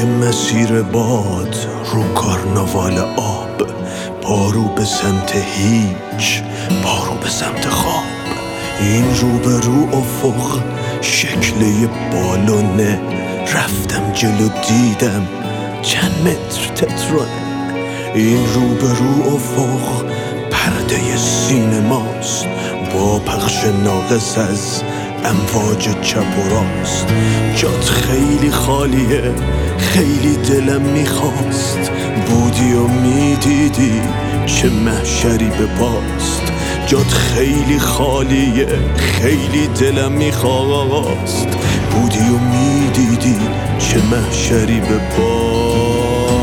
توی مسیر باد رو کارناوال آب، پارو به سمت هیچ، پارو به سمت خواب. این رو به رو افق شکل یه بالونه، رفتم جلو دیدم چند متر تترونه. این رو به رو افق پرده سینماست، با پخش ناقص از امواج چپ و راست. جات خیلی خالیه، خیلی دلم میخواست بودی و میدیدی چه محشری به پاست. جات خیلی خالیه، خیلی دلم میخواست بودی و میدیدی چه محشری به پاست.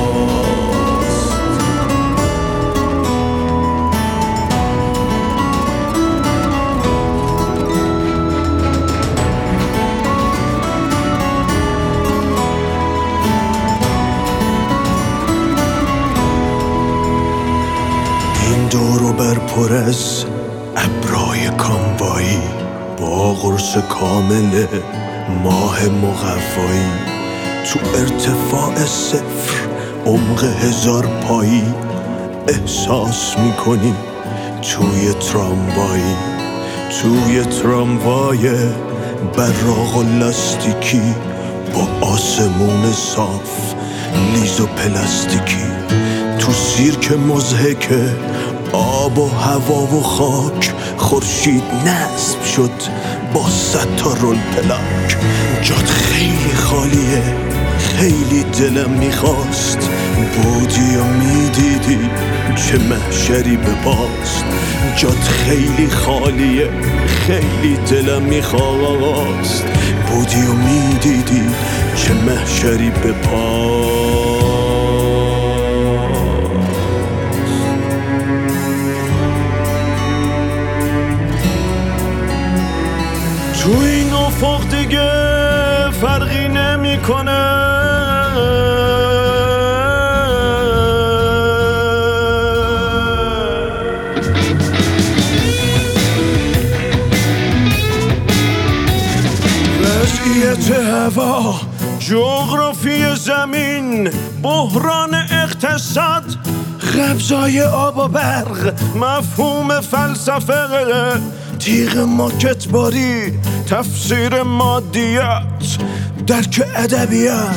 دورو بر پر از ابرای کاموایی، با قرص کامل ماه مقوایی. تو ارتفاع صفر عمق 1000 پایی، احساس میکنی توی تراموایی. توی تراموای براق و لاستیکی، با آسمون صاف لیز و پلاستیکی. تو سیرک مضحکه آب و هوا و خاک، خورشید نصب شد با 100 تا رول پلاک. جات خیلی خالیه، خیلی دلم میخواست بودی و میدیدی چه محشری به پاست. جات خیلی خالیه، خیلی دلم میخواست بودی و میدیدی چه محشری به پاست. تو این افق دیگه فرقی نمیکنه، وضعیت هوا، جغرافی زمین، بحران اقتصاد، قبضای آب و برق، مفهوم فلسفه، تیغ ماکتباری، تفسیر مادیات، درک ادبیات.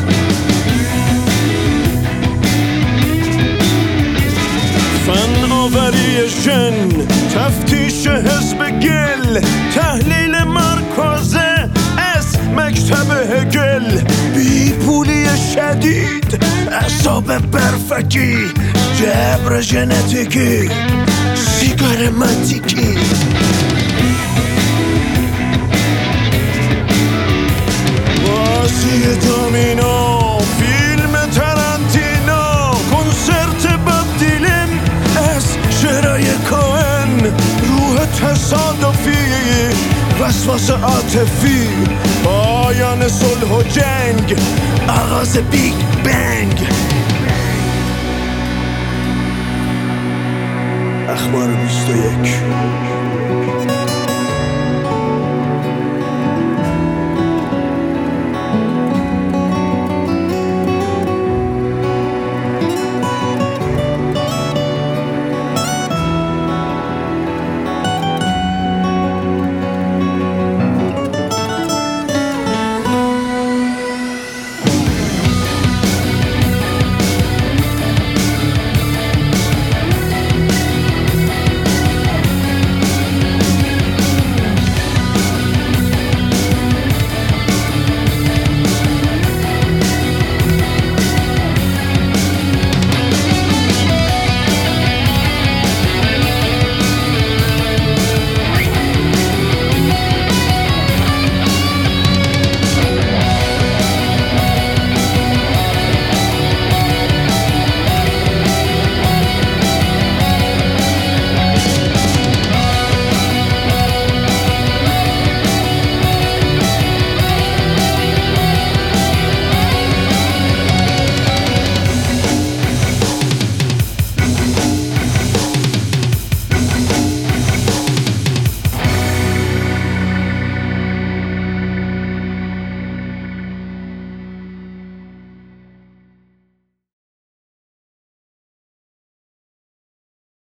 فن آوری ژن، تفتیش حزب گل، تحلیل مارکوزه از مکتب هگل. بیپولی شدید، اعصاب برفکی، جبر ژنتیکی، سیگار ماتیکی. بازی دومینو، فیلم ترنتینو، کنسرت باب دیلن از شعرهای کوهن. روح تصادفی، وسواس عاطفی، پایان صلح و جنگ، آغاز بیگ بنگ. اخبار 21